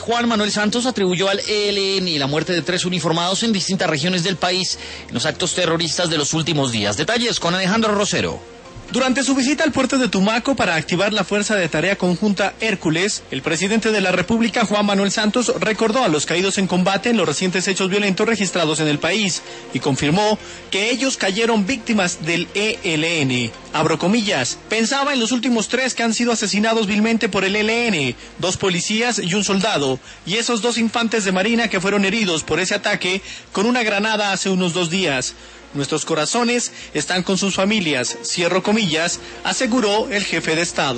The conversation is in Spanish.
Juan Manuel Santos atribuyó al ELN la muerte de 3 uniformados en distintas regiones del país en los actos terroristas de los últimos días. Detalles con Alejandro Rosero. Durante su visita al puerto de Tumaco para activar la Fuerza de Tarea Conjunta Hércules, el presidente de la República, Juan Manuel Santos, recordó a los caídos en combate en los recientes hechos violentos registrados en el país y confirmó que ellos cayeron víctimas del ELN. Abro comillas, pensaba en los últimos 3 que han sido asesinados vilmente por el ELN, 2 policías y un soldado, y esos 2 infantes de marina que fueron heridos por ese ataque con una granada hace unos 2 días. Nuestros corazones están con sus familias, cierro comillas, aseguró el jefe de Estado.